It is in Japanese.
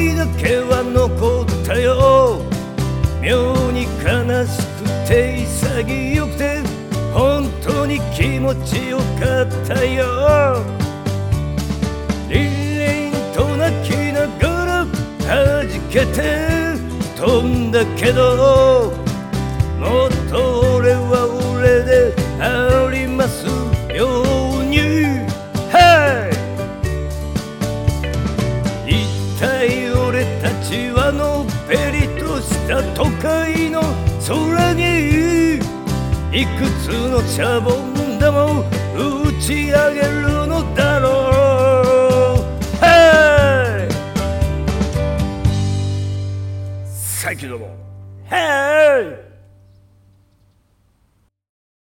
いだけは残ったよ。妙に悲しくて潔くて本当に気持ちよかったよ。リンリンと泣きながら弾けて飛んだけど、もっと俺は俺でありますように。一体俺たちはのっぺりとした都会の空にいくつのシャボン玉を打ち上げるのだろう。サンキューどうも。